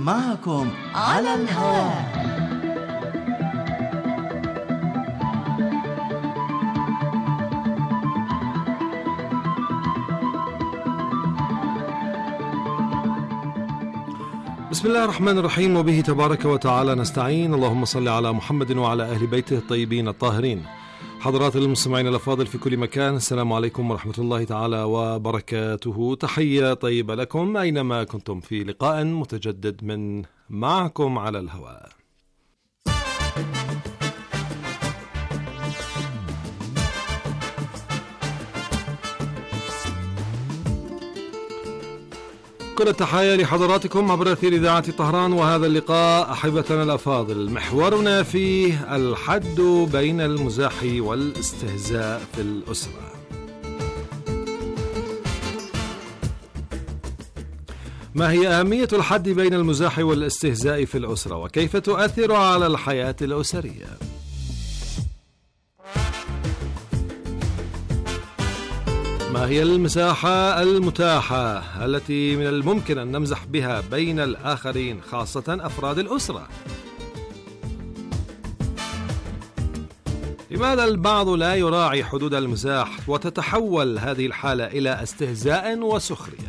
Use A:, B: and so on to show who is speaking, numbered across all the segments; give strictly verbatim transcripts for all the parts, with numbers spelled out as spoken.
A: معكم على الهواء.
B: بسم الله الرحمن الرحيم، وبه تبارك وتعالى نستعين. اللهم صل على محمد وعلى أهل بيته الطيبين الطاهرين. حضرات المستمعين الأفاضل في كل مكان، السلام عليكم ورحمة الله تعالى وبركاته. تحية طيبة لكم أينما كنتم في لقاء متجدد من معكم على الهواء. كل التحايا لحضراتكم عبر أثير إذاعة طهران، وهذا اللقاء أحبتنا الأفاضل محورنا فيه الحد بين المزاح والاستهزاء في الأسرة. ما هي أهمية الحد بين المزاح والاستهزاء في الأسرة، وكيف تؤثر على الحياة الأسرية؟ ما هي المساحة المتاحة التي من الممكن أن نمزح بها بين الآخرين، خاصة أفراد الأسرة؟ لماذا البعض لا يراعي حدود المزاح وتتحول هذه الحالة إلى استهزاء وسخرية؟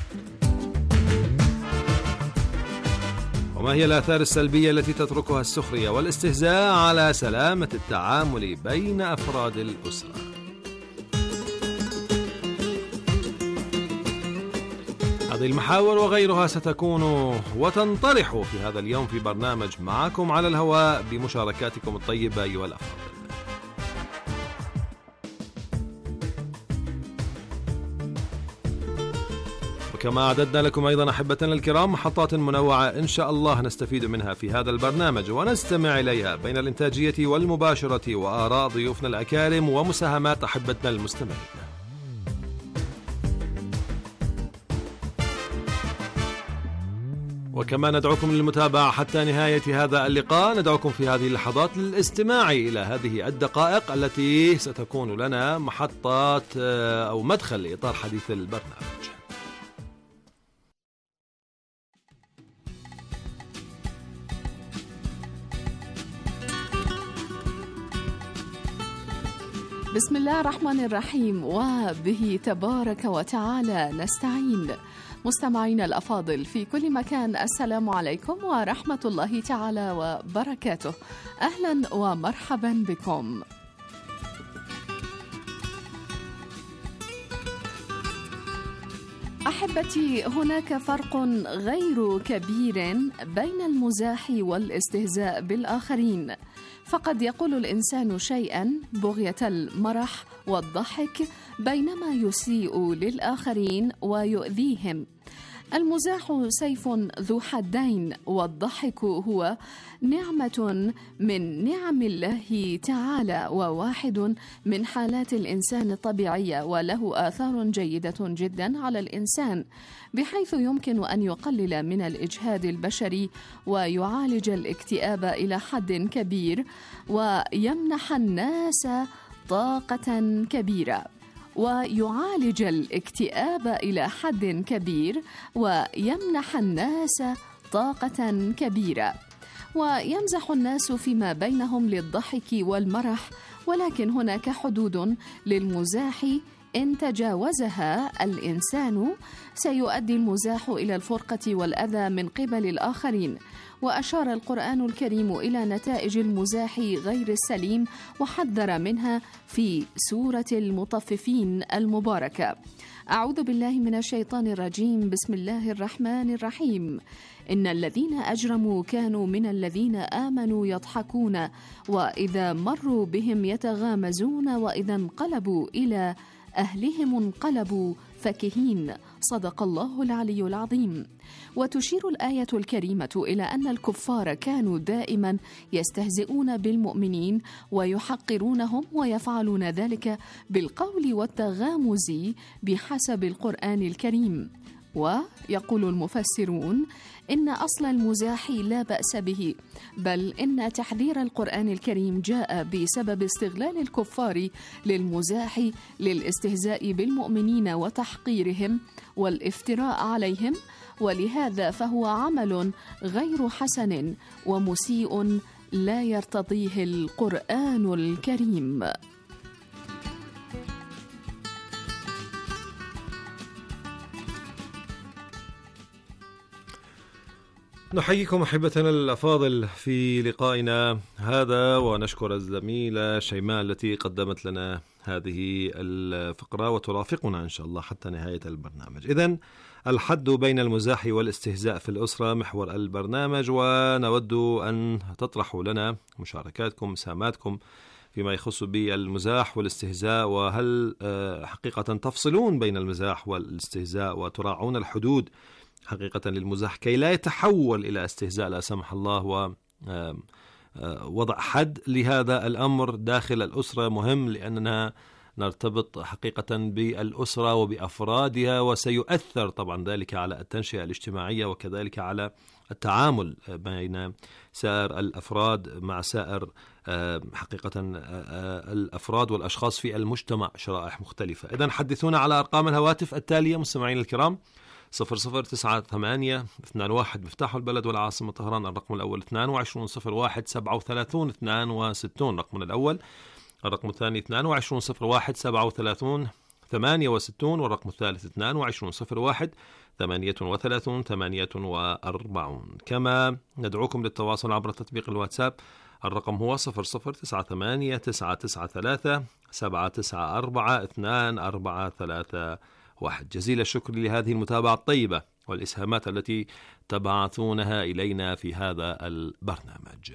B: وما هي الآثار السلبية التي تتركها السخرية والاستهزاء على سلامة التعامل بين أفراد الأسرة؟ هذه المحاور وغيرها ستكون وتنطرح في هذا اليوم في برنامج معكم على الهواء بمشاركاتكم الطيبة أيها الأفاضل. وكما أعددنا لكم أيضا أحبتنا الكرام محطات منوعة إن شاء الله نستفيد منها في هذا البرنامج ونستمع إليها بين الإنتاجية والمباشرة وآراء ضيوفنا الأكارم ومساهمات أحبتنا المستمعين. وكما ندعوكم للمتابعة حتى نهاية هذا اللقاء. ندعوكم في هذه اللحظات للاستماع إلى هذه الدقائق التي ستكون لنا محطات أو مدخل لإطار حديث البرنامج.
C: بسم الله الرحمن الرحيم، وبه تبارك وتعالى نستعين. مستمعين الأفاضل في كل مكان، السلام عليكم ورحمة الله تعالى وبركاته. أهلا ومرحبا بكم. أحبتي، هناك فرق غير كبير بين المزاح والاستهزاء بالآخرين، فقد يقول الإنسان شيئا بغية المرح والضحك بينما يسيء للآخرين ويؤذيهم. المزاح سيف ذو حدين، والضحك هو نعمة من نعم الله تعالى وواحد من حالات الإنسان الطبيعية، وله آثار جيدة جدا على الإنسان بحيث يمكن أن يقلل من الإجهاد البشري ويعالج الاكتئاب إلى حد كبير ويمنح الناس طاقة كبيرة ويعالج الاكتئاب إلى حد كبير ويمنح الناس طاقة كبيرة ويمزح الناس فيما بينهم للضحك والمرح، ولكن هناك حدود للمزاح إن تجاوزها الإنسان سيؤدي المزاح إلى الفرقة والأذى من قبل الآخرين. وأشار القرآن الكريم إلى نتائج المزاح غير السليم وحذر منها في سورة المطففين المباركة. أعوذ بالله من الشيطان الرجيم، بسم الله الرحمن الرحيم. إن الذين أجرموا كانوا من الذين آمنوا يضحكون وإذا مروا بهم يتغامزون وإذا انقلبوا إلى أهلهم انقلبوا فكهين. صدق الله العلي العظيم. وتشير الآية الكريمة إلى أن الكفار كانوا دائما يستهزئون بالمؤمنين ويحقرونهم، ويفعلون ذلك بالقول والتغامز بحسب القرآن الكريم. ويقول المفسرون إن أصل المزاح لا بأس به، بل إن تحذير القرآن الكريم جاء بسبب استغلال الكفار للمزاح للاستهزاء بالمؤمنين وتحقيرهم والافتراء عليهم، ولهذا فهو عمل غير حسن ومسيء لا يرتضيه القرآن الكريم.
B: نحييكم أحبتنا الأفاضل في لقائنا هذا، ونشكر الزميلة شيماء التي قدمت لنا هذه الفقرة وترافقنا إن شاء الله حتى نهاية البرنامج. إذن الحد بين المزاح والاستهزاء في الأسرة محور البرنامج، ونود أن تطرحوا لنا مشاركاتكم مساهماتكم فيما يخص بالمزاح والاستهزاء، وهل حقيقة تفصلون بين المزاح والاستهزاء وتراعون الحدود حقيقة للمزاح كي لا يتحول إلى استهزاء لا سمح الله، ووضع حد لهذا الأمر داخل الأسرة مهم، لأننا نرتبط حقيقة بالأسرة وبأفرادها، وسيؤثر طبعا ذلك على التنشئة الاجتماعية وكذلك على التعامل بين سائر الأفراد مع سائر حقيقة الأفراد والأشخاص في المجتمع، شرائح مختلفة. إذن حدثونا على أرقام الهواتف التالية مستمعين الكرام: صفر صفر تسعة ثمانية اثنان واحد مفتاح البلد والعاصمة طهران، الرقم الأول اثنان وعشرون صفر واحد سبعة وثلاثون اثنان وستون رقمنا الأول، الرقم الثاني اثنان وعشرون صفر واحد سبعة وثلاثون ثمانية وستون، والرقم الثالث اثنان وعشرون صفر واحد ثمانية وثلاثون ثمانية وأربعون. كما ندعوكم للتواصل عبر تطبيق الواتساب، الرقم هو صفر صفر تسعة ثمانية تسعة تسعة ثلاثة سبعة تسعة أربعة اثنان أربعة ثلاثة واحد. جزيل الشكر لهذه المتابعة الطيبة والإسهامات التي تبعثونها إلينا في هذا البرنامج.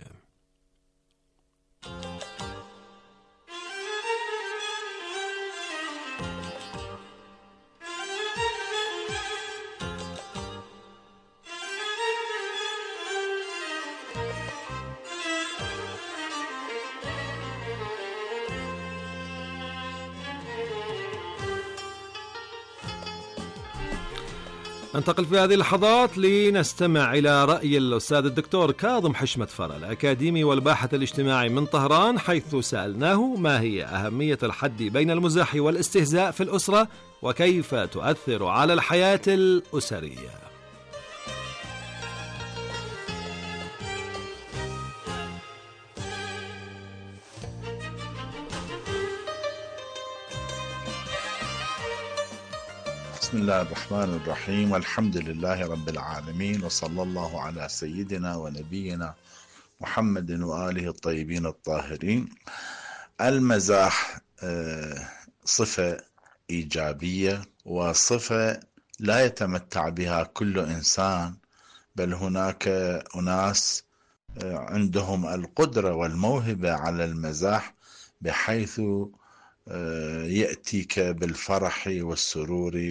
B: ننتقل في هذه اللحظات لنستمع إلى رأي الأستاذ الدكتور كاظم حشمت فرة الأكاديمي والباحث الاجتماعي من طهران، حيث سألناه ما هي أهمية الحد بين المزاح والاستهزاء في الأسرة وكيف تؤثر على الحياة الأسرية.
D: بسم الله الرحمن الرحيم، والحمد لله رب العالمين، وصلى الله على سيدنا ونبينا محمد وآله الطيبين الطاهرين. المزاح صفة إيجابية وصفة لا يتمتع بها كل إنسان، بل هناك أناس عندهم القدرة والموهبة على المزاح بحيث يأتيك بالفرح والسرور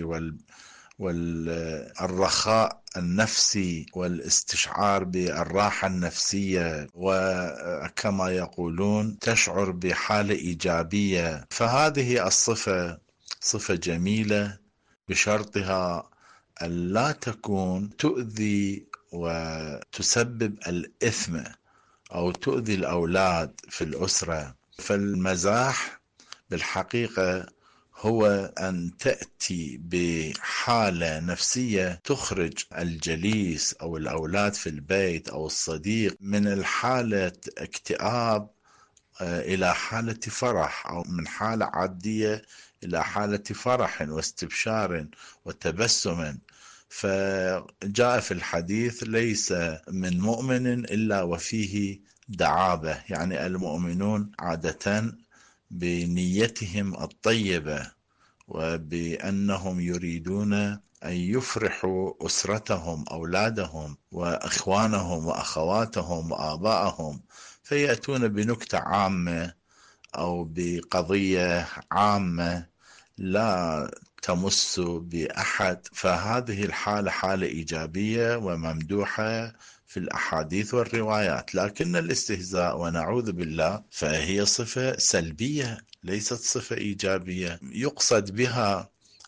D: والرخاء النفسي والاستشعار بالراحة النفسية، وكما يقولون تشعر بحالة إيجابية. فهذه الصفة صفة جميلة بشرطها أن لا تكون تؤذي وتسبب الإثم أو تؤذي الأولاد في الأسرة. فالمزاح بالحقيقة هو أن تأتي بحالة نفسية تخرج الجليس أو الأولاد في البيت أو الصديق من الحالة اكتئاب إلى حالة فرح، أو من حالة عادية إلى حالة فرح واستبشار وتبسم. فجاء في الحديث: ليس من مؤمن إلا وفيه دعابة، يعني المؤمنون عادة بنيتهم الطيبة وبأنهم يريدون أن يفرحوا أسرتهم، أولادهم وإخوانهم وأخواتهم وآبائهم، فيأتون بنكتة عامة أو بقضية عامة لا تمس بأحد. فهذه الحالة حالة إيجابية وممدوحة في الأحاديث والروايات. لكن الاستهزاء ونعوذ بالله فهي صفة سلبية ليست صفة إيجابية، يقصد بها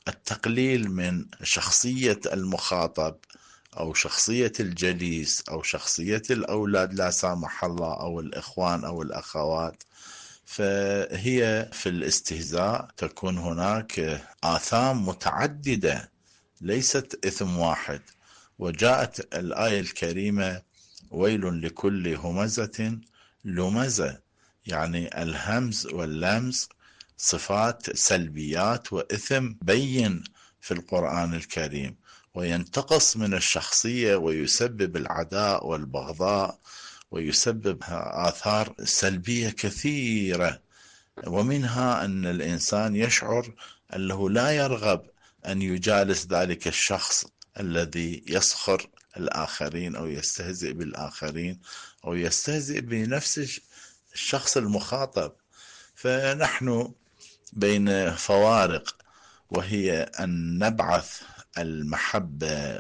D: التقليل من شخصية المخاطب أو شخصية الجليس أو شخصية الأولاد لا سامح الله أو الإخوان أو الأخوات. فهي في الاستهزاء تكون هناك آثام متعددة ليست إثم واحد. وجاءت الآية الكريمة ويل لكل همزة لمزة، يعني الهمز واللمز صفات سلبيات وإثم بين في القرآن الكريم، وينتقص من الشخصية ويسبب العداء والبغضاء ويسبب آثار سلبية كثيرة. ومنها أن الإنسان يشعر أنه لا يرغب أن يجالس ذلك الشخص الذي يسخر الآخرين أو يستهزئ بالآخرين أو يستهزئ بنفس الشخص المخاطب. فنحن بين فوارق، وهي أن نبعث المحبة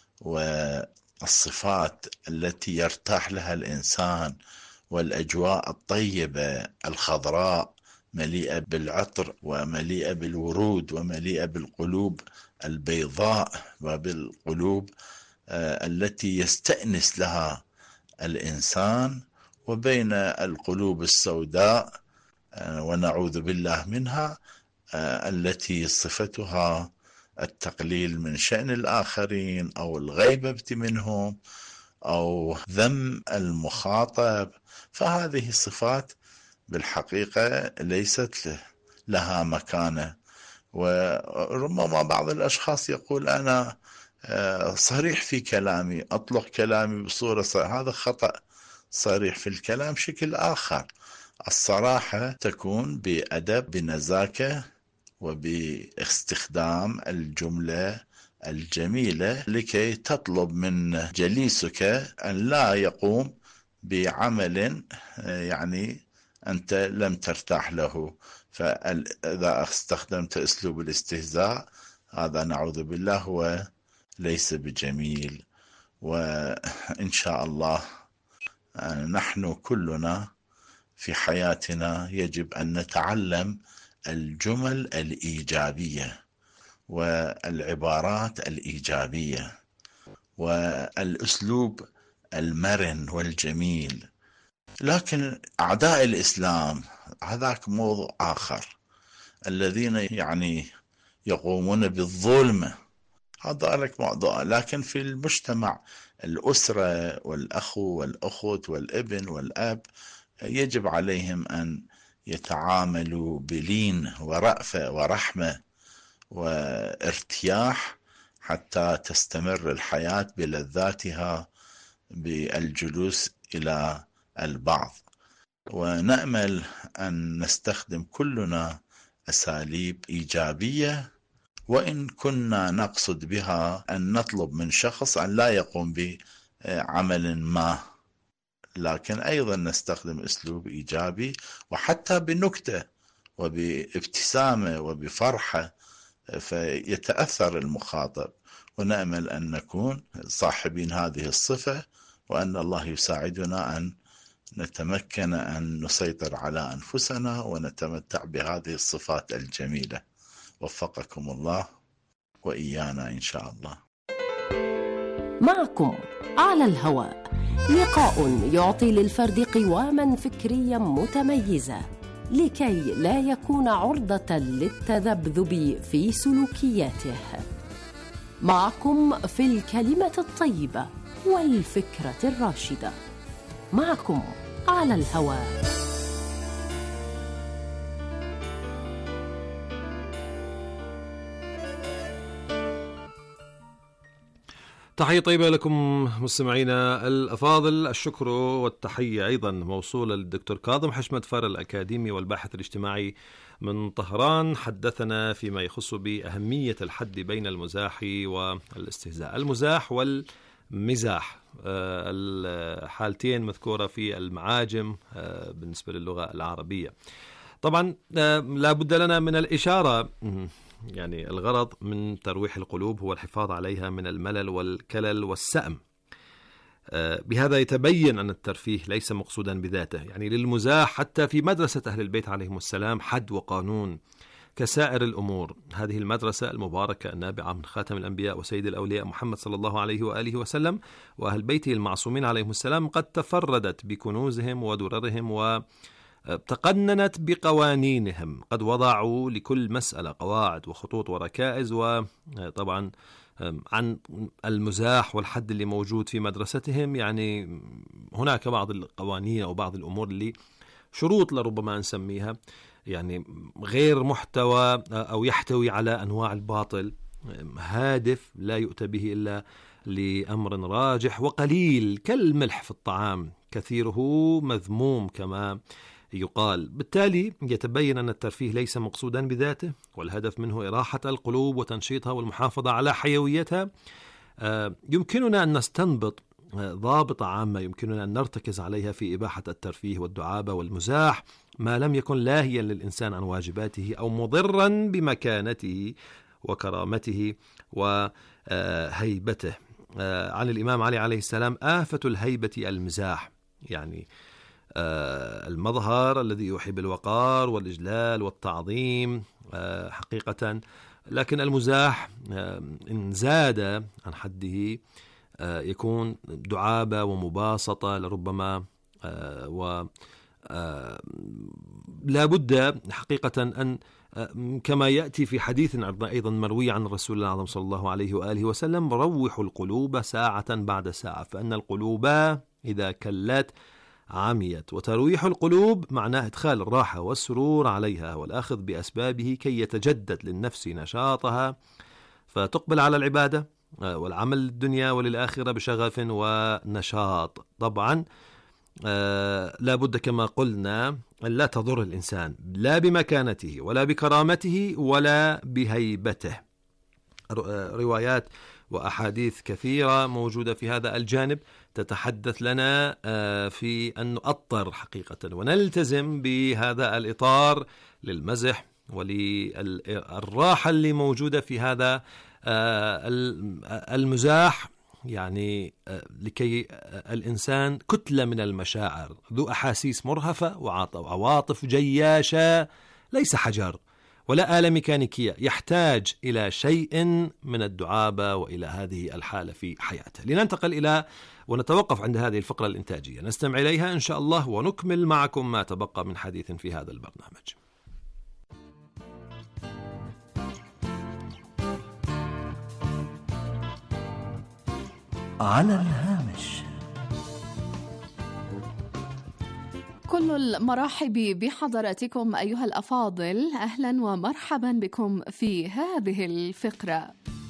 D: والصفات التي يرتاح لها الإنسان، والأجواء الطيبة الخضراء مليئة بالعطر ومليئة بالورود ومليئة بالقلوب البيضاء وبالقلوب التي يستأنس لها الإنسان، وبين القلوب السوداء ونعوذ بالله منها التي صفتها التقليل من شأن الآخرين أو الغيبة منهم أو ذم المخاطب. فهذه الصفات بالحقيقة ليست لها مكانة. وربما بعض الأشخاص يقول أنا صريح في كلامي، أطلق كلامي بصورة صريحة. هذا خطأ. صريح في الكلام شكل آخر. الصراحة تكون بأدب، بنزاكة، وباستخدام الجملة الجميلة لكي تطلب من جليسك أن لا يقوم بعمل يعني أنت لم ترتاح له. فإذا استخدمت أسلوب الاستهزاء هذا نعوذ بالله هو ليس بجميل. وإن شاء الله نحن كلنا في حياتنا يجب أن نتعلم الجمل الإيجابية والعبارات الإيجابية والأسلوب المرن والجميل. لكن أعداء الإسلام هذاك موضوع آخر، الذين يعني يقومون بالظلم، هذا لك موضوع. لكن في المجتمع الأسرة والأخو والأخت والابن والأب يجب عليهم أن يتعاملوا بلين ورأفة ورحمة وارتياح حتى تستمر الحياة بلذاتها بالجلوس إلى البعض. ونأمل أن نستخدم كلنا أساليب إيجابية، وإن كنا نقصد بها أن نطلب من شخص أن لا يقوم بعمل ما، لكن أيضا نستخدم أسلوب إيجابي وحتى بنكتة وبابتسامة وبفرحة فيتأثر المخاطب. ونأمل أن نكون صاحبين هذه الصفة، وأن الله يساعدنا أن نتمكن أن نسيطر على أنفسنا ونتمتع بهذه الصفات الجميلة. وفقكم الله وإيانا إن شاء الله.
E: معكم على الهواء، لقاء يعطي للفرد قواما فكرية متميزة لكي لا يكون عرضة للتذبذب في سلوكياته. معكم في الكلمة الطيبة والفكرة الراشدة. معكم على الهواء.
B: تحية طيبة لكم مستمعينا الأفاضل. الشكر والتحية أيضا موصولة للدكتور كاظم حشمت فار الأكاديمي والباحث الاجتماعي من طهران، حدثنا فيما يخص بأهمية الحد بين المزاح والاستهزاء. المزاح والمزاح الحالتين مذكورة في المعاجم بالنسبة للغة العربية. طبعا لا بد لنا من الإشارة، يعني الغرض من ترويح القلوب هو الحفاظ عليها من الملل والكلل والسأم. بهذا يتبين أن الترفيه ليس مقصودا بذاته. يعني للمزاح حتى في مدرسة أهل البيت عليهم السلام حد وقانون كسائر الأمور. هذه المدرسة المباركة النابعة من خاتم الأنبياء وسيد الأولياء محمد صلى الله عليه وآله وسلم وأهل بيته المعصومين عليهم السلام قد تفردت بكنوزهم ودررهم وتقننت بقوانينهم. قد وضعوا لكل مسألة قواعد وخطوط وركائز. وطبعا عن المزاح والحد اللي موجود في مدرستهم، يعني هناك بعض القوانين أو بعض الأمور اللي شروط لربما نسميها يعني غير محتوى أو يحتوي على أنواع الباطل، هادف لا يؤتى به إلا لأمر راجح، وقليل كالملح في الطعام كثيره مذموم كما يقال. بالتالي يتبين أن الترفيه ليس مقصودا بذاته، والهدف منه إراحة القلوب وتنشيطها والمحافظة على حيويتها. يمكننا أن نستنبط ضابط عامة يمكننا أن نرتكز عليها في إباحة الترفيه والدعابة والمزاح، ما لم يكن لاهيا للإنسان عن واجباته أو مضرا بمكانته وكرامته وهيبته. عن الإمام علي عليه السلام: آفة الهيبة المزاح، يعني المظهر الذي يحب الوقار والإجلال والتعظيم حقيقة، لكن المزاح إن زاد عن حده يكون دعابة ومباسطة لربما، و لا بد حقيقة أن كما يأتي في حديث أيضا مروي عن الرسول الأعظم صلى الله عليه وآله وسلم: روحوا القلوب ساعة بعد ساعة فإن القلوب إذا كلت عميت. وترويح القلوب معناه إدخال الراحة والسرور عليها والأخذ بأسبابه كي يتجدد للنفس نشاطها فتقبل على العبادة والعمل للدنيا وللآخرة بشغف ونشاط. طبعا آه لا بد كما قلنا أن لا تضر الإنسان لا بمكانته ولا بكرامته ولا بهيبته. روايات وأحاديث كثيرة موجودة في هذا الجانب تتحدث لنا آه في أن نؤطر حقيقة ونلتزم بهذا الإطار للمزح وللراحة اللي موجودة في هذا المزاح، يعني لكي الإنسان كتلة من المشاعر ذو أحاسيس مرهفة وعواطف جياشة، ليس حجر ولا آلة ميكانيكية، يحتاج إلى شيء من الدعابة وإلى هذه الحالة في حياته. لننتقل إلى ونتوقف عند هذه الفقرة الإنتاجية، نستمع إليها إن شاء الله ونكمل معكم ما تبقى من حديث في هذا البرنامج.
A: على الهامش.
C: كل المرحب بحضراتكم أيها الأفاضل، أهلا ومرحبا بكم في هذه الفقرة.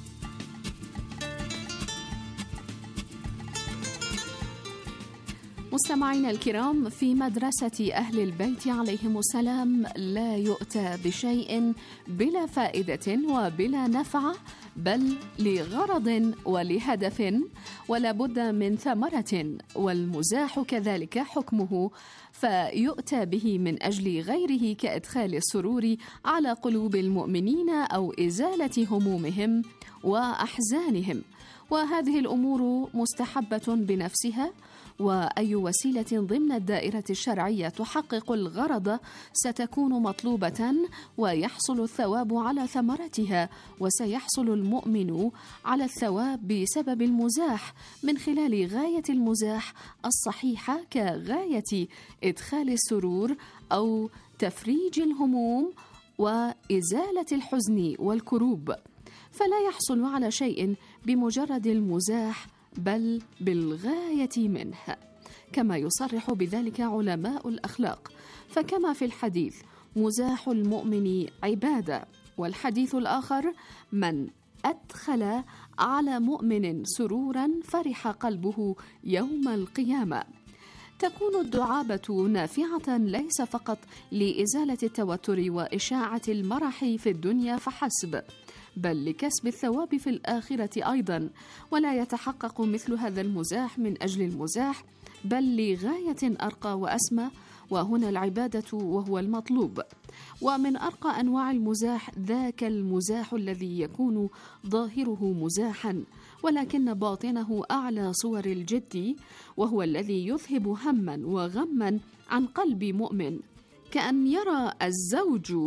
C: مستمعينا الكرام، في مدرسة أهل البيت عليهم السلام لا يؤتى بشيء بلا فائدة وبلا نفع، بل لغرض ولهدف ولا بد من ثمرة، والمزاح كذلك حكمه، فيؤتى به من أجل غيره كإدخال السرور على قلوب المؤمنين أو إزالة همومهم وأحزانهم، وهذه الأمور مستحبة بنفسها، وأي وسيلة ضمن الدائرة الشرعية تحقق الغرض ستكون مطلوبة ويحصل الثواب على ثمرتها، وسيحصل المؤمن على الثواب بسبب المزاح من خلال غاية المزاح الصحيحة كغاية إدخال السرور أو تفريج الهموم وإزالة الحزن والكروب، فلا يحصل على شيء بمجرد المزاح بل بالغاية منه، كما يصرح بذلك علماء الأخلاق. فكما في الحديث: مزاح المؤمن عبادة، والحديث الآخر: من أدخل على مؤمن سرورا فرح قلبه يوم القيامة. تكون الدعابة نافعة ليس فقط لإزالة التوتر وإشاعة المرح في الدنيا فحسب، بل لكسب الثواب في الآخرة أيضا، ولا يتحقق مثل هذا المزاح من أجل المزاح بل لغاية أرقى وأسمى، وهنا العبادة وهو المطلوب. ومن أرقى أنواع المزاح ذاك المزاح الذي يكون ظاهره مزاحا ولكن باطنه أعلى صور الجد، وهو الذي يذهب هما وغما عن قلب مؤمن، كأن يرى الزوج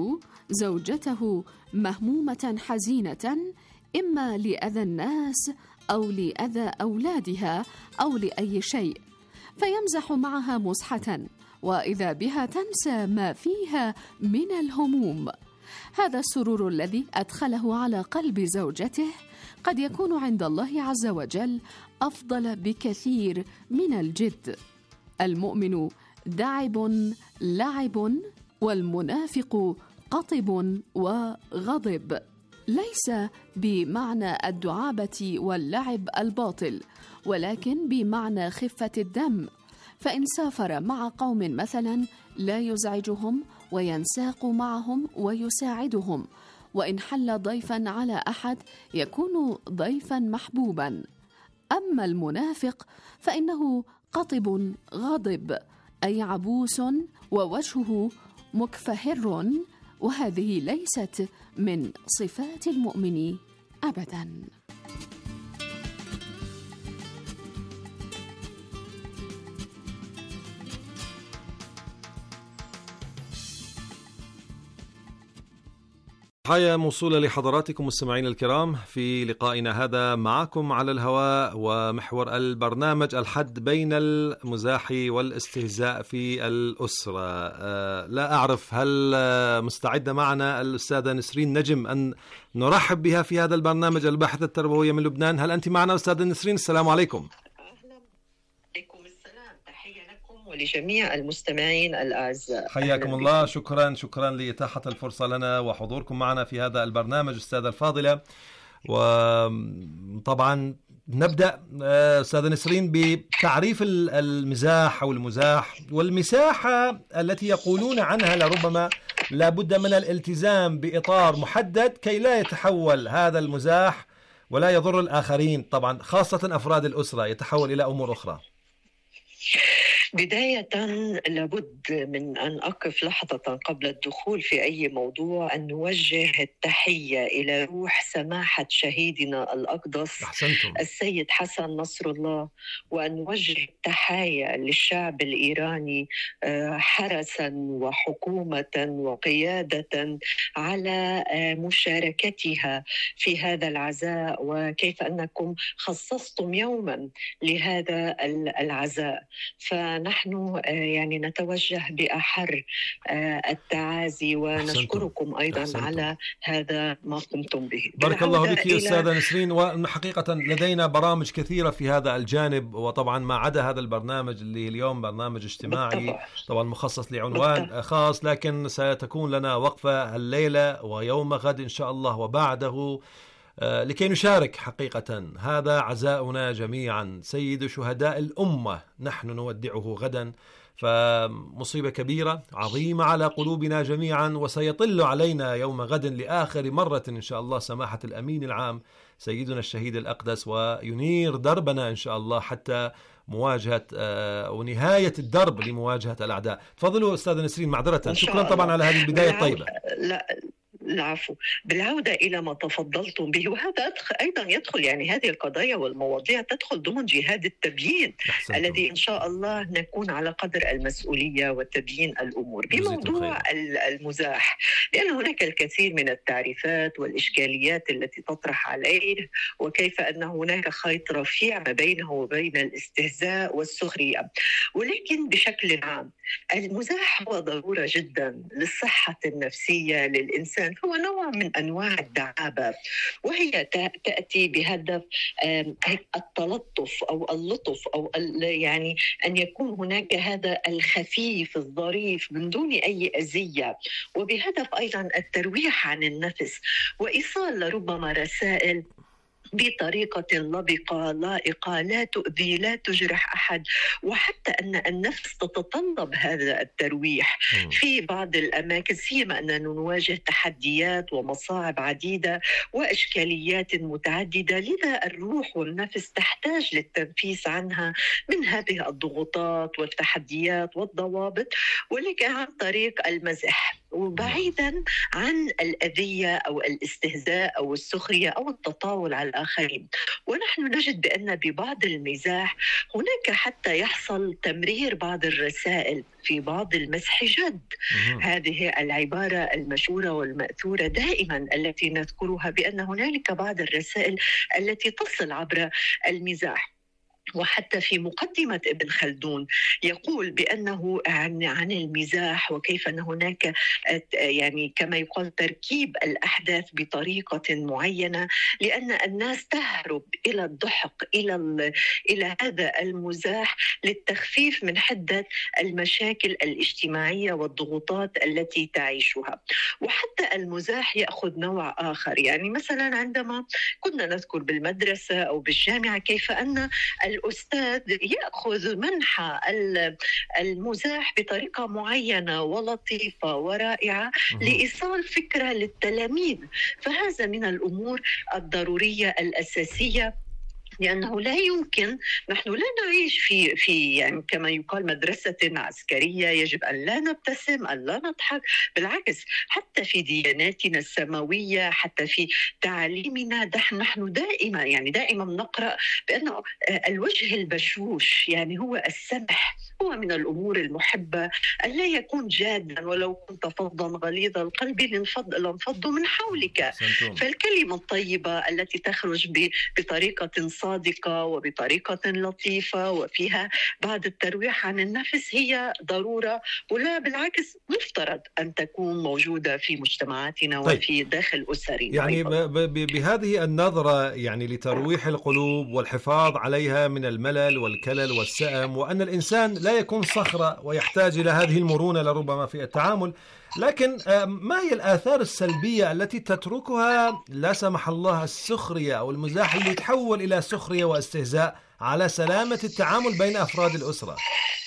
C: زوجته مهمومة حزينة إما لأذى الناس أو لأذى أولادها أو لأي شيء، فيمزح معها مزحة، وإذا بها تنسى ما فيها من الهموم. هذا السرور الذي أدخله على قلب زوجته قد يكون عند الله عز وجل أفضل بكثير من الجد. المؤمن دعب لعب، والمنافق قطب وغضب، ليس بمعنى الدعابة واللعب الباطل، ولكن بمعنى خفة الدم. فإن سافر مع قوم مثلا لا يزعجهم وينساق معهم ويساعدهم، وإن حل ضيفا على أحد يكون ضيفا محبوبا. أما المنافق فإنه قطب غاضب، أي عبوس ووجهه مكفهر، وهذه ليست من صفات المؤمن أبدا.
B: تحية موصولة لحضراتكم مستمعين الكرام في لقائنا هذا معكم على الهواء، ومحور البرنامج الحد بين المزاح والاستهزاء في الأسرة. لا أعرف هل مستعدة معنا الأستاذة نسرين نجم أن نرحب بها في هذا البرنامج، الباحثة التربوية من لبنان. هل أنت معنا أستاذة نسرين؟ السلام عليكم.
F: ولجميع المستمعين الأعزاء،
B: حياكم الله. شكرا شكرا لإتاحة الفرصة لنا وحضوركم معنا في هذا البرنامج أستاذة الفاضلة. وطبعا نبدأ أستاذة نسرين بتعريف المزاح أو المزاح والمساحة التي يقولون عنها لربما لابد من الالتزام بإطار محدد كي لا يتحول هذا المزاح ولا يضر الآخرين، طبعا خاصة أفراد الأسرة، يتحول إلى أمور أخرى.
F: بداية لابد من أن أقف لحظة قبل الدخول في أي موضوع أن نوجه التحية إلى روح سماحة شهيدنا الأقدس
B: أحسنتم.
F: السيد حسن نصر الله، وأن نوجه التحايا للشعب الإيراني حرسا وحكومة وقيادة على مشاركتها في هذا العزاء، وكيف أنكم خصصتم يوما لهذا العزاء. فنحن يعني نتوجه بأحر التعازي ونشكركم أيضا أحسنتم. على هذا ما قمتم به.
B: بارك الله بك يا أستاذة نسرين. وحقيقة لدينا برامج كثيرة في هذا الجانب، وطبعا ما عدا هذا البرنامج اللي اليوم برنامج اجتماعي بالطبع. طبعا مخصص لعنوان بالطبع. خاص، لكن ستكون لنا وقفة الليلة ويوم غد إن شاء الله وبعده لكي نشارك. حقيقة هذا عزاؤنا جميعا، سيد شهداء الأمة نحن نودعه غدا، فمصيبة كبيرة عظيمة على قلوبنا جميعا، وسيطل علينا يوم غد لآخر مرة إن شاء الله سماحة الأمين العام سيدنا الشهيد الأقدس، وينير دربنا إن شاء الله حتى مواجهة ونهاية الدرب لمواجهة الأعداء. تفضلوا أستاذ نسرين، معذرة. شكرا طبعا على هذه البداية الطيبة.
F: لا العفو. بالعودة إلى ما تفضلتم به، وهذا أيضا يدخل يعني هذه القضايا والمواضيع تدخل ضمن جهاد التبيين
B: أحسنتم.
F: الذي إن شاء الله نكون على قدر المسؤولية وتبيين الأمور. بموضوع المزاح، لأن هناك الكثير من التعريفات والإشكاليات التي تطرح عليه، وكيف أن هناك خيط رفيع ما بينه وبين الاستهزاء والسخرية. ولكن بشكل عام المزاح هو ضرورة جدا للصحة النفسية للإنسان، هو نوع من أنواع الدعابة، وهي تأتي بهدف التلطف أو اللطف، أو يعني أن يكون هناك هذا الخفيف الظريف من دون أي أذية، وبهدف أيضا الترويح عن النفس وإيصال لربما رسائل بطريقة لبقة لائقة لا تؤذي لا تجرح أحد، وحتى أن النفس تتطلب هذا الترويح في بعض الأماكن، سيما أننا نواجه تحديات ومصاعب عديدة وإشكاليات متعددة، لذا الروح والنفس تحتاج للتنفيس عنها من هذه الضغوطات والتحديات والضوابط، ولكن عن طريق المزح. وبعيدا عن الأذية أو الاستهزاء أو السخرية أو التطاول على الآخرين. ونحن نجد بأن ببعض المزاح هناك حتى يحصل تمرير بعض الرسائل في بعض المزح جد. هذه العبارة المشهورة والمأثورة دائما التي نذكرها بأن هنالك بعض الرسائل التي تصل عبر المزاح. وحتى في مقدمة ابن خلدون يقول بأنه عن عن المزاح وكيف أن هناك يعني كما يقال تركيب الأحداث بطريقة معينة لأن الناس تهرب إلى الضحك إلى إلى هذا المزاح للتخفيف من حدة المشاكل الاجتماعية والضغوطات التي تعيشها. وحتى المزاح يأخذ نوع آخر، يعني مثلا عندما كنا نذكر بالمدرسة أو بالجامعة كيف أن الأستاذ يأخذ منحى المزاح بطريقة معينة ولطيفة ورائعة لإيصال فكرة للتلاميذ. فهذا من الأمور الضرورية الأساسية، لأنه لا يمكن، نحن لا نعيش في في يعني كما يقال مدرسة عسكرية يجب أن لا نبتسم أن لا نضحك. بالعكس، حتى في دياناتنا السماوية، حتى في تعاليمنا نحن دائما يعني دائما نقرأ بأن الوجه البشوش يعني هو السمح، هو من الأمور المحبة أن لا يكون جادا، ولو كنت فظا غليظ القلب لانفضوا من حولك. فالكلمة الطيبة التي تخرج بطريقة صادقة وبطريقة لطيفة وفيها بعض الترويح عن النفس هي ضرورة، ولا بالعكس مفترض أن تكون موجودة في مجتمعاتنا
B: طيب.
F: وفي داخل أسرنا.
B: يعني بهذه النظرة يعني لترويح القلوب والحفاظ عليها من الملل والكلل والسأم، وأن الإنسان لا يكون صخرة ويحتاج إلى هذه المرونة لربما في التعامل، لكن ما هي الآثار السلبية التي تتركها لا سمح الله السخرية أو المزاح اللي يتحول إلى سخرية واستهزاء على سلامة التعامل بين أفراد الأسرة؟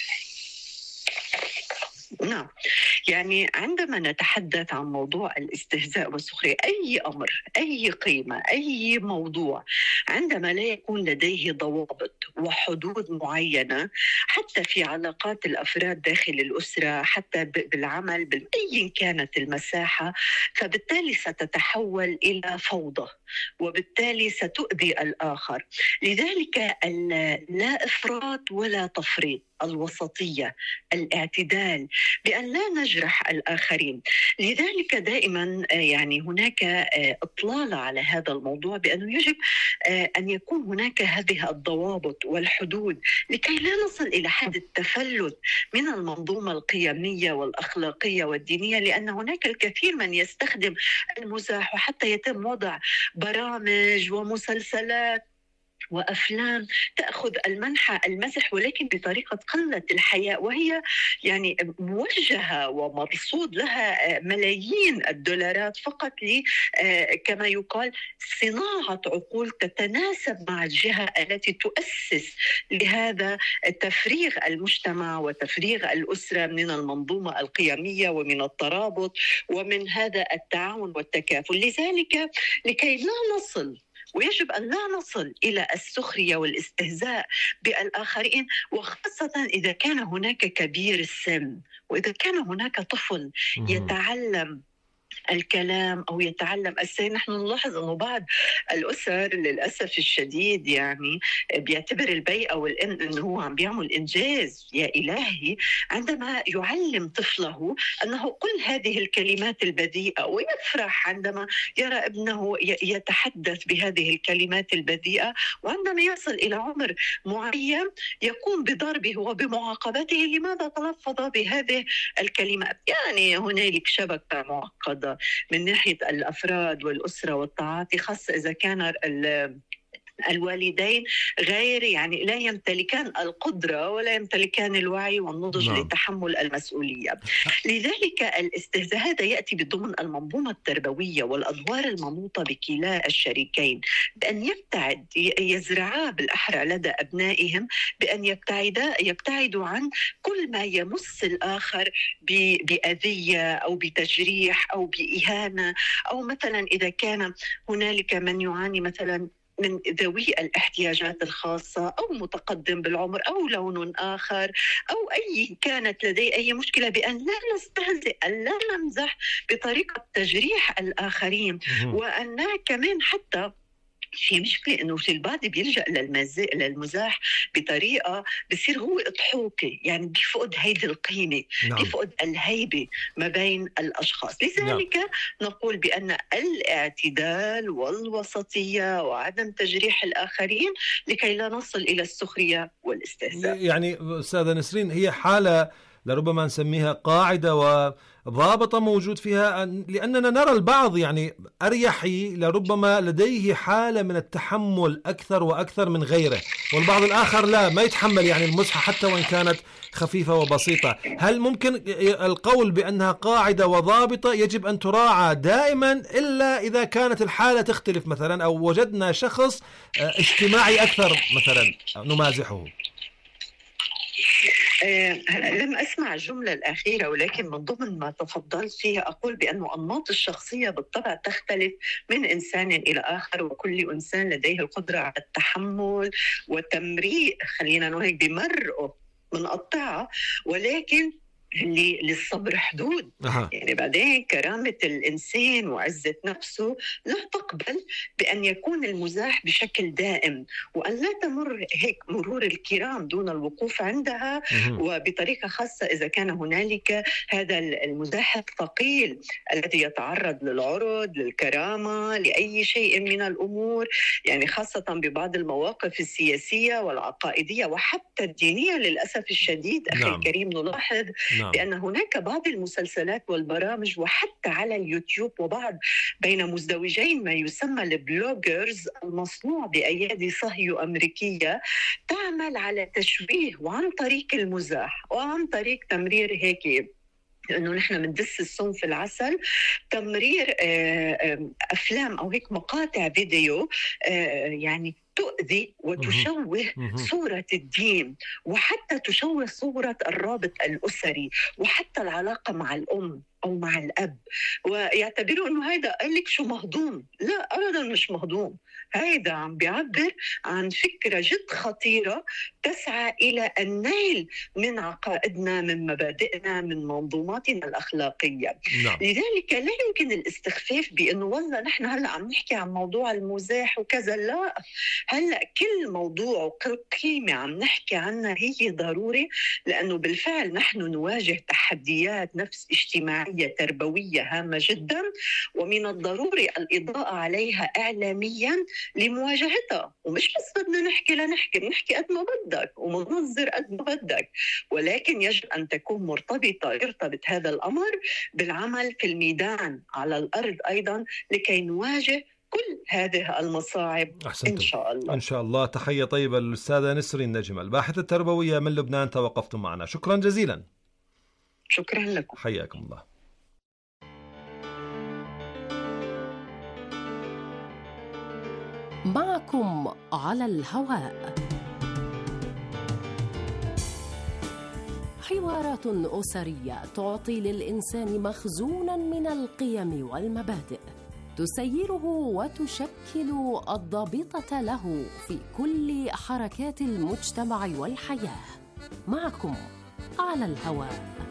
F: نعم، يعني عندما نتحدث عن موضوع الاستهزاء والسخرية، أي أمر، أي قيمة، أي موضوع عندما لا يكون لديه ضوابط وحدود معينة، حتى في علاقات الأفراد داخل الأسرة، حتى بالعمل بأي كانت المساحة، فبالتالي ستتحول إلى فوضى، وبالتالي ستؤذي الآخر. لذلك لا إفراط ولا تفريط، الوسطية، الاعتدال، بأن لا نجرح الآخرين. لذلك دائما يعني هناك إطلالة على هذا الموضوع بأنه يجب أن يكون هناك هذه الضوابط والحدود لكي لا نصل إلى حد التفلت من المنظومة القيمية والأخلاقية والدينية، لأن هناك الكثير من يستخدم المزاح وحتى يتم وضع برامج ومسلسلات وأفلام تأخذ المنحى المزح ولكن بطريقة قلة الحياء، وهي يعني موجهة ومرصود لها ملايين الدولارات فقط ل كما يقال صناعة عقول تتناسب مع الجهة التي تؤسس لهذا تفريغ المجتمع وتفريغ الأسرة من المنظومة القيمية ومن الترابط ومن هذا التعاون والتكافل. لذلك لكي لا نصل، ويجب أن لا نصل إلى السخرية والاستهزاء بالآخرين، وخاصة إذا كان هناك كبير السن، وإذا كان هناك طفل يتعلم الكلام أو يتعلم السير. نحن نلاحظ أنه بعض الأسر للأسف الشديد يعني بيعتبر البي أو الأم أنه هو عم بيعمل إنجاز يا إلهي عندما يعلم طفله أنه قل هذه الكلمات البذيئة، ويفرح عندما يرى ابنه يتحدث بهذه الكلمات البذيئة، وعندما يصل إلى عمر معين يقوم بضربه وبمعاقبته لماذا تلفظ بهذه الكلمات. يعني هنالك شبكة معقدة من ناحية الأفراد والأسرة والتعاطي، خاصة إذا كان الوالدين غير يعني لا يمتلكان القدرة ولا يمتلكان الوعي والنضج نعم. لتحمل المسؤولية. لذلك الاستهزاء هذا يأتي بضمن المنظومة التربوية والأدوار المنوطة بكلا الشريكين، بأن يبتعد يزرعا بالأحرى لدى أبنائهم بأن يبتعد يبتعدوا عن كل ما يمس الآخر بأذية أو بتجريح أو بإهانة، أو مثلا إذا كان هنالك من يعاني مثلا من ذوي الاحتياجات الخاصة أو متقدم بالعمر أو لون آخر أو أي كانت لديه أي مشكلة، بأن لا نستهزئ، أن لا نمزح بطريقة تجريح الآخرين، وأن كمان حتى في مشكلة إنه في البعض بيلجأ للمزاح بطريقة بصير هو إضحوكي، يعني بيفقد هيدي القيمة، نعم. بيفقد الهيبة ما بين الأشخاص. لذلك نعم. نقول بأن الاعتدال والوسطية وعدم تجريح الآخرين لكي لا نصل إلى السخرية والاستهزاء.
B: يعني أستاذة نسرين، هي حالة لربما نسميها قاعدة وضابطة موجود فيها، لأننا نرى البعض يعني أريحي لربما لديه حالة من التحمل أكثر وأكثر من غيره، والبعض الآخر لا ما يتحمل يعني المزحة حتى وإن كانت خفيفة وبسيطة. هل ممكن القول بأنها قاعدة وضابطة يجب أن تراعى دائما إلا إذا كانت الحالة تختلف، مثلا أو وجدنا شخص اجتماعي أكثر مثلا نمازحه؟
F: هلا لم أسمع الجملة الأخيرة، ولكن من ضمن ما تفضلت فيها أقول بأن أنماط الشخصية بالطبع تختلف من إنسان إلى آخر، وكل إنسان لديه القدرة على التحمل وتمريء، خلينا نقول بمرئه من الطاعة، ولكن للصبر حدود. أه. يعني بعدين كرامة الإنسان وعزة نفسه لا تقبل بأن يكون المزاح بشكل دائم، وأن لا تمر هيك مرور الكرام دون الوقوف عندها. أه. وبطريقة خاصة إذا كان هنالك هذا المزاح الثقيل الذي يتعرض للعرض، للكرامة، لأي شيء من الأمور، يعني خاصة ببعض المواقف السياسية والعقائدية وحتى الدينية للأسف الشديد. أخي نعم. الكريم، نلاحظ نعم. بأن هناك بعض المسلسلات والبرامج وحتى على اليوتيوب وبعض بين مزدوجين ما يسمى البلوجرز المصنوع بأيادي صهيو أمريكية، تعمل على تشويه وعن طريق المزاح وعن طريق تمرير هيك لأنه نحن بندس السم في العسل، تمرير أفلام أو هيك مقاطع فيديو يعني تؤذي وتشوه صورة الدين، وحتى تشوه صورة الرابط الأسري، وحتى العلاقة مع الأم أو مع الأب، ويعتبروا أنه هيدا قال لك شو مهضوم. لا أبدا مش مهضوم، هيدا عم بيعبر عن فكرة جد خطيرة تسعى إلى النيل من عقائدنا، من مبادئنا، من منظوماتنا الأخلاقية. نعم. لذلك لا يمكن الاستخفاف بأنه والله نحن هلأ عم نحكي عن موضوع المزاح وكذا. لا، هلأ كل موضوع وكل قيمة عم نحكي عنها هي ضروري، لأنه بالفعل نحن نواجه تحديات نفس اجتماعية تربوية هامة جدا، ومن الضروري الإضاءة عليها إعلاميا لمواجهتها. ومش بس بدنا نحكي لنحكي، نحكي قد ما بدك ومنظر قد ما بدك، ولكن يجب أن تكون مرتبطة يرتبط هذا الأمر بالعمل في الميدان على الأرض أيضا لكي نواجه كل هذه المصاعب. أحسنتم. إن شاء الله.
B: إن شاء الله. تحية طيبة للأستاذة نسرين نجم، الباحثة التربوية من لبنان، توقفتم معنا. شكرا جزيلا.
F: شكرا لكم.
B: حياكم الله.
E: معكم على الهواء حوارات أسرية تعطي للإنسان مخزونا من القيم والمبادئ تسيره وتشكل الضابطة له في كل حركات المجتمع والحياة. معكم على الهواء.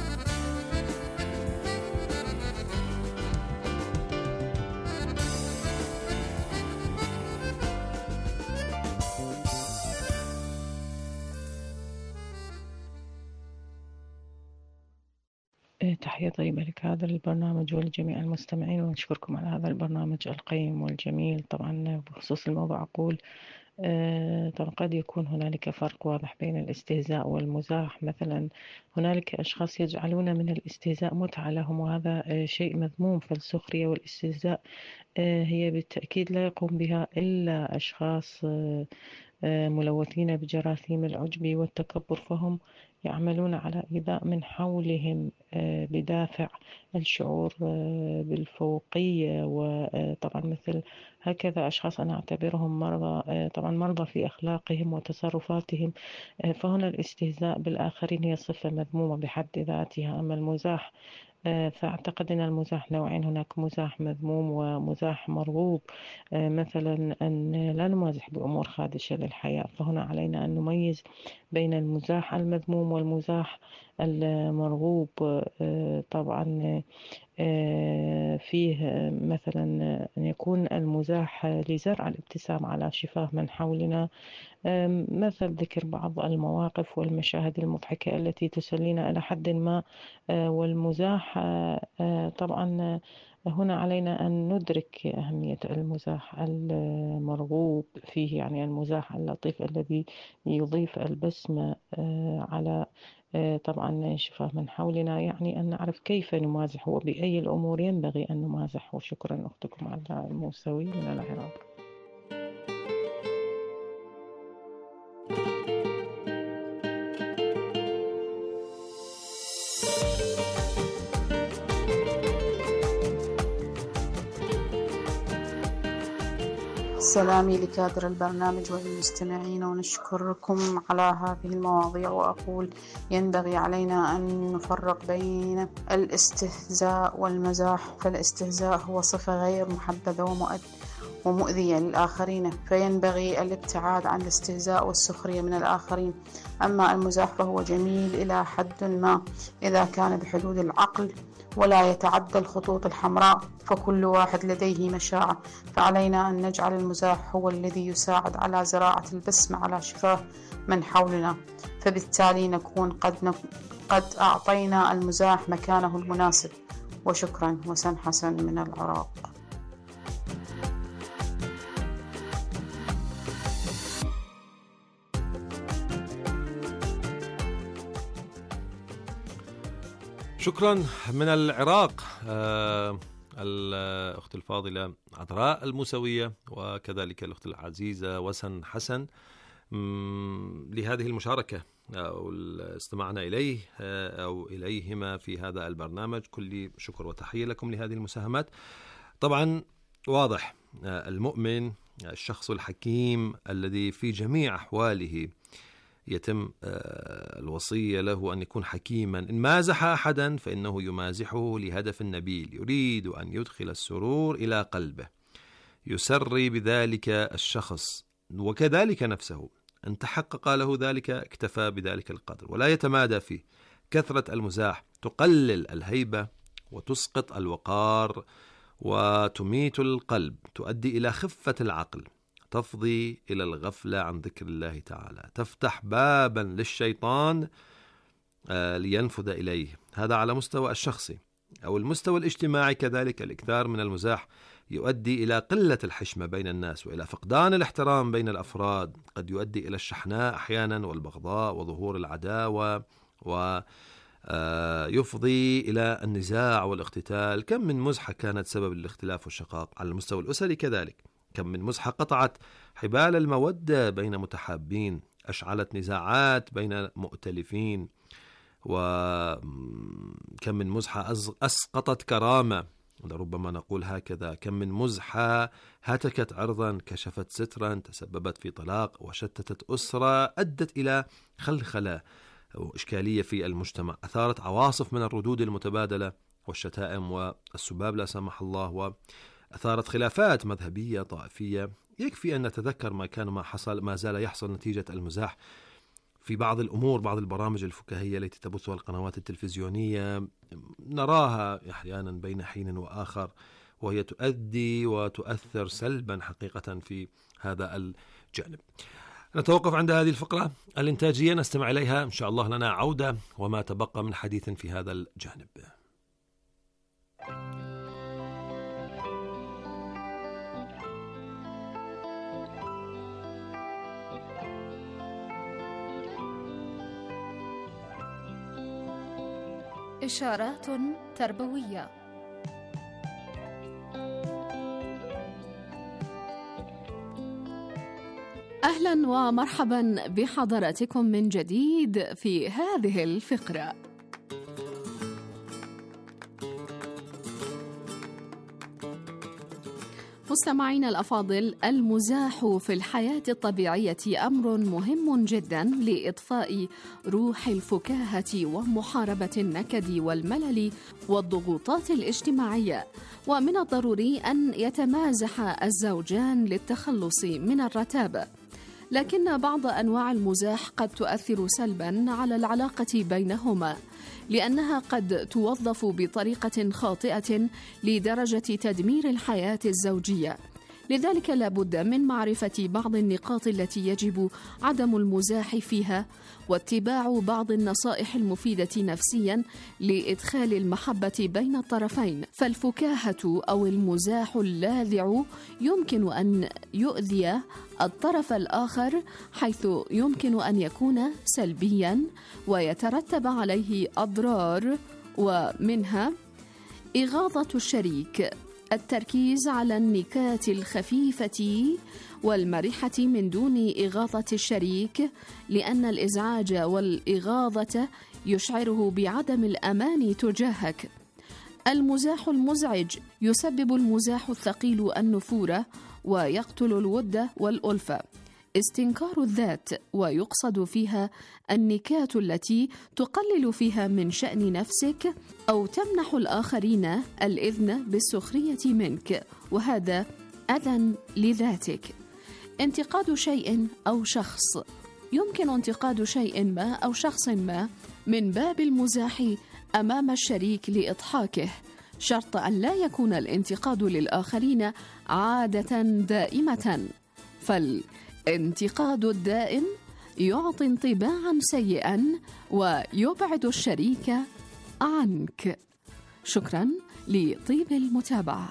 G: تحية طيبة لك هذا البرنامج ولجميع المستمعين، ونشكركم على هذا البرنامج القيم والجميل. طبعا بخصوص الموضوع أقول طبعا قد يكون هنالك فرق واضح بين الاستهزاء والمزاح. مثلا هنالك أشخاص يجعلون من الاستهزاء متعة لهم، وهذا شيء مذموم. فالسخرية والاستهزاء هي بالتأكيد لا يقوم بها إلا أشخاص ملوثين بجراثيم العجب والتكبر، فهم يعملون على إيذاء من حولهم بدافع الشعور بالفوقية. وطبعا مثل هكذا أشخاص أنا أعتبرهم مرضى، طبعا مرضى في أخلاقهم وتصرفاتهم. فهنا الاستهزاء بالآخرين هي صفة مذمومة بحد ذاتها. أما المزاح فأعتقد أن المزاح نوعين، هناك مزاح مذموم ومزاح مرغوب. مثلا أن لا نمازح بأمور خادشة للحياة، فهنا علينا أن نميز بين المزاح المذموم والمزاح المرغوب. طبعا فيه مثلا أن يكون المزاح لزرع الابتسام على شفاه من حولنا، مثل ذكر بعض المواقف والمشاهد المضحكة التي تسلينا إلى حد ما. والمزاح طبعا هنا علينا أن ندرك أهمية المزاح المرغوب فيه، يعني المزاح اللطيف الذي يضيف البسمة على طبعا شفاه من حولنا، يعني أن نعرف كيف نمازح وبأي الأمور ينبغي أن نمازح. وشكرا أختكم على الموسوي من العراق.
H: سلامي لكادر البرنامج وللمستمعين، ونشكركم على هذه المواضيع. وأقول ينبغي علينا أن نفرق بين الاستهزاء والمزاح، فالاستهزاء هو صفة غير محببة ومؤذية للآخرين، فينبغي الابتعاد عن الاستهزاء والسخرية من الآخرين. أما المزاح فهو جميل إلى حد ما إذا كان بحدود العقل ولا يتعدى الخطوط الحمراء، فكل واحد لديه مشاعر، فعلينا أن نجعل المزاح هو الذي يساعد على زراعة البسمة على شفاه من حولنا، فبالتالي نكون قد, قد أعطينا المزاح مكانه المناسب. وشكرا. وسن حسن من العراق.
B: شكرا من العراق آه الأخت الفاضلة عذراء الموسوية، وكذلك الأخت العزيزة وسن حسن لهذه المشاركة أو استمعنا إليه أو إليهما في هذا البرنامج. كل شكر وتحية لكم لهذه المساهمات. طبعا واضح المؤمن الشخص الحكيم الذي في جميع أحواله يتم الوصية له أن يكون حكيما. إن مازح أحدا فإنه يمازحه لهدف نبيل، يريد أن يدخل السرور إلى قلبه، يسري بذلك الشخص وكذلك نفسه. إن تحقق له ذلك اكتفى بذلك القدر ولا يتمادى فيه. كثرة المزاح تقلل الهيبة وتسقط الوقار وتميت القلب، تؤدي إلى خفة العقل، تفضي إلى الغفلة عن ذكر الله تعالى، تفتح بابا للشيطان لينفذ إليه. هذا على مستوى الشخصي. أو المستوى الاجتماعي كذلك، الإكثار من المزاح يؤدي إلى قلة الحشمة بين الناس وإلى فقدان الاحترام بين الأفراد، قد يؤدي إلى الشحناء أحيانا والبغضاء وظهور العداوة، ويفضي إلى النزاع والاقتتال. كم من مزحة كانت سبب الاختلاف والشقاق. على المستوى الأسري كذلك، كم من مزحة قطعت حبال المودة بين متحابين، أشعلت نزاعات بين مؤتلفين، وكم من مزحة أسقطت كرامة، ربما نقول هكذا. كم من مزحة هتكت عرضا، كشفت سترا، تسببت في طلاق، وشتتت أسرة، أدت إلى خلخلة وإشكالية في المجتمع، أثارت عواصف من الردود المتبادلة والشتائم والسباب لا سمح الله، وأثارت خلافات مذهبية طائفية. يكفي أن نتذكر ما كان ما حصل ما زال يحصل نتيجة المزاح في بعض الأمور، بعض البرامج الفكاهية التي تبثها القنوات التلفزيونية، نراها أحيانا بين حين وآخر، وهي تؤدي وتؤثر سلبا حقيقة في هذا الجانب. نتوقف عند هذه الفقرة الإنتاجية، نستمع إليها إن شاء الله. لنا عودة وما تبقى من حديث في هذا الجانب.
C: إشارات تربوية. أهلا ومرحبا بحضراتكم من جديد في هذه الفقرة. مستمعينا الأفاضل، المزاح في الحياة الطبيعية أمر مهم جدا لإضفاء روح الفكاهة ومحاربة النكد والملل والضغوطات الاجتماعية. ومن الضروري أن يتمازح الزوجان للتخلص من الرتابة، لكن بعض أنواع المزاح قد تؤثر سلبا على العلاقة بينهما، لأنها قد توظف بطريقة خاطئة لدرجة تدمير الحياة الزوجية. لذلك لابد من معرفة بعض النقاط التي يجب عدم المزاح فيها، واتباع بعض النصائح المفيدة نفسيا لإدخال المحبة بين الطرفين. فالفكاهة أو المزاح اللاذع يمكن أن يؤذي الطرف الآخر، حيث يمكن أن يكون سلبيا ويترتب عليه أضرار، ومنها إغاظة الشريك، التركيز على النكات الخفيفة والمرحة من دون إغاظة الشريك، لأن الإزعاج والإغاظة يشعره بعدم الأمان تجاهك. المزاح المزعج، يسبب المزاح الثقيل النفورة ويقتل الود والألفة. استنكار الذات، ويقصد فيها النكات التي تقلل فيها من شأن نفسك أو تمنح الآخرين الإذن بالسخرية منك، وهذا أذى لذاتك. انتقاد شيء أو شخص، يمكن انتقاد شيء ما أو شخص ما من باب المزاح أمام الشريك لإضحاكه، شرط أن لا يكون الانتقاد للآخرين عادة دائمة، فالانتقاد الدائم يعطي انطباعا سيئا ويبعد الشريك عنك. شكرا لطيب المتابعة.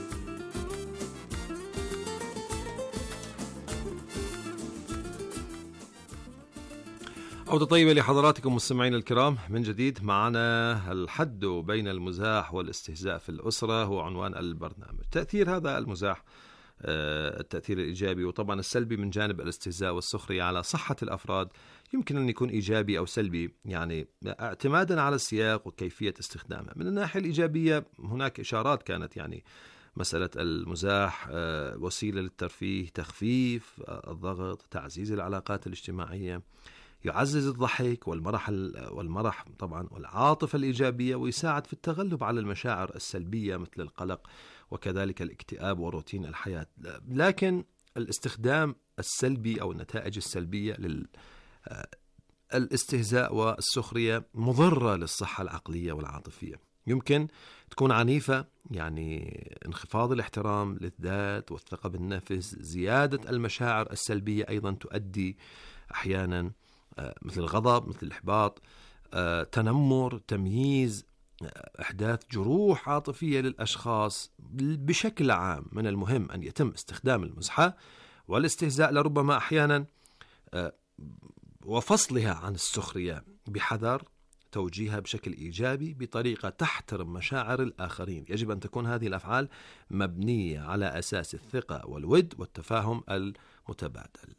B: عودة طيبة لحضراتكم مستمعين الكرام من جديد. معنا الحد بين المزاح والاستهزاء في الأسرة هو عنوان البرنامج. تأثير هذا المزاح، التأثير الإيجابي وطبعا السلبي من جانب الاستهزاء والسخرية على صحة الأفراد، يمكن أن يكون إيجابي أو سلبي، يعني اعتمادا على السياق وكيفية استخدامه. من الناحية الإيجابية هناك إشارات كانت، يعني مسألة المزاح وسيلة للترفيه، تخفيف الضغط، تعزيز العلاقات الاجتماعية، يعزز الضحك والمرح والمرح طبعا والعاطفة الإيجابية، ويساعد في التغلب على المشاعر السلبية مثل القلق وكذلك الاكتئاب وروتين الحياة. لكن الاستخدام السلبي أو النتائج السلبية للاستهزاء والسخرية مضرة للصحة العقلية والعاطفية، يمكن تكون عنيفة، يعني انخفاض الاحترام للذات والثقة بالنفس، زيادة المشاعر السلبية أيضا تؤدي أحيانا مثل الغضب، مثل الإحباط، تنمر، تمييز، إحداث جروح عاطفية للأشخاص. بشكل عام من المهم أن يتم استخدام المزحة والاستهزاء لربما أحيانا وفصلها عن السخرية بحذر، توجيهها بشكل إيجابي بطريقة تحترم مشاعر الآخرين. يجب أن تكون هذه الأفعال مبنية على أساس الثقة والود والتفاهم المتبادل.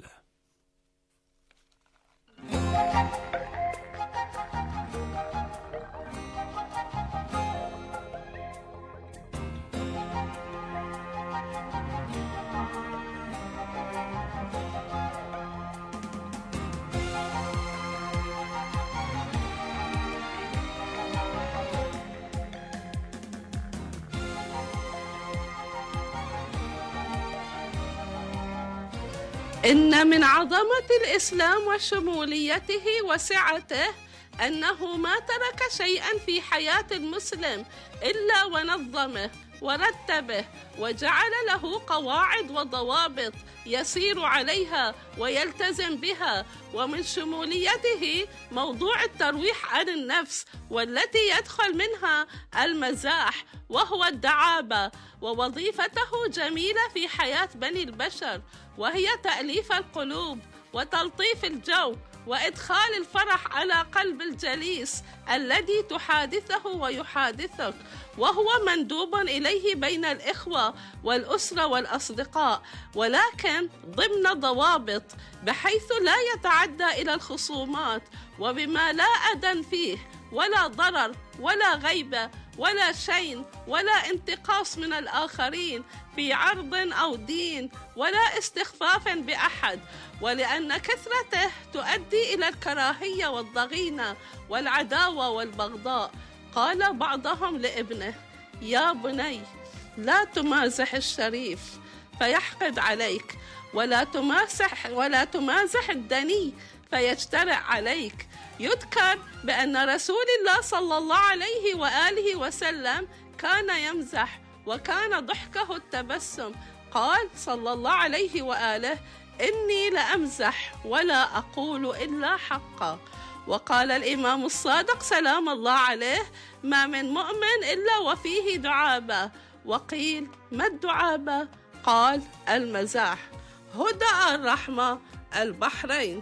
I: إن من عظمة الإسلام وشموليته وسعته أنه ما ترك شيئا في حياة المسلم إلا ونظمه ورتبه وجعل له قواعد وضوابط يسير عليها ويلتزم بها. ومن شموليته موضوع الترويح عن النفس، والتي يدخل منها المزاح وهو الدعابة، ووظيفته جميلة في حياة بني البشر، وهي تأليف القلوب وتلطيف الجو وإدخال الفرح على قلب الجليس الذي تحادثه ويحادثك، وهو مندوب إليه بين الإخوة والأسرة والأصدقاء، ولكن ضمن ضوابط بحيث لا يتعدى إلى الخصومات، وبما لا أذى فيه ولا ضرر ولا غيبة ولا شين ولا انتقاص من الآخرين في عرض أو دين ولا استخفاف بأحد، ولأن كثرته تؤدي إلى الكراهية والضغينة والعداوة والبغضاء. قال بعضهم لابنه: يا بني لا تمازح الشريف فيحقد عليك، ولا تمازح ولا تمازح الدني فيجترئ عليك. يذكر بأن رسول الله صلى الله عليه وآله وسلم كان يمزح وكان ضحكه التبسم. قال صلى الله عليه وآله: إني لأمزح ولا أقول إلا حقا. وقال الإمام الصادق سلام الله عليه: ما من مؤمن إلا وفيه دعابة. وقيل: ما الدعابة؟ قال: المزاح. هدى الرحمة، البحرين.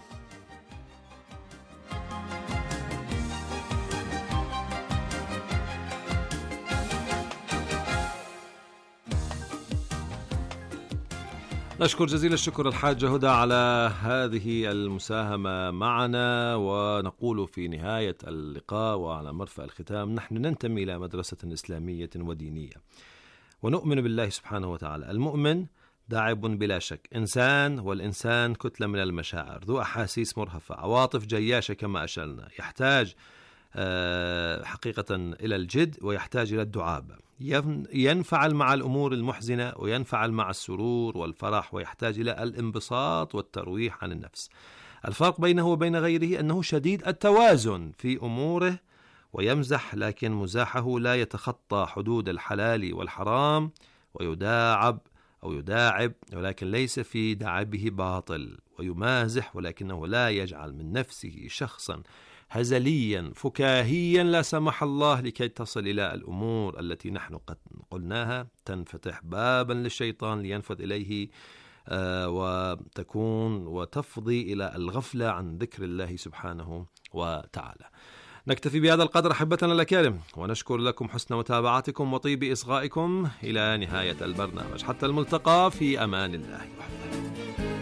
B: نشكر جزيل الشكر الحاجة هدى على هذه المساهمة معنا، ونقول في نهاية اللقاء وعلى مرفأ الختام: نحن ننتمي إلى مدرسة إسلامية ودينية، ونؤمن بالله سبحانه وتعالى. المؤمن داعب بلا شك، إنسان، والإنسان كتلة من المشاعر، ذو أحاسيس مرهفة، عواطف جياشة كما أشرنا، يحتاج حقيقة إلى الجد ويحتاج إلى الدعابة، ينفعل مع الأمور المحزنة وينفعل مع السرور والفرح، ويحتاج إلى الانبساط والترويح عن النفس. الفرق بينه وبين غيره أنه شديد التوازن في أموره، ويمزح لكن مزاحه لا يتخطى حدود الحلال والحرام، ويداعب أو يداعب ولكن ليس في دعبه باطل، ويمازح ولكنه لا يجعل من نفسه شخصا هزليا فكاهيا لا سمح الله، لكي تصل إلى الأمور التي نحن قد قلناها، تنفتح بابا للشيطان لينفذ إليه آه وتكون وتفضي إلى الغفلة عن ذكر الله سبحانه وتعالى. نكتفي بهذا القدر أحبتنا الأكارم، ونشكر لكم حسن متابعتكم وطيب إصغائكم إلى نهاية البرنامج. حتى الملتقى، في أمان الله وحده.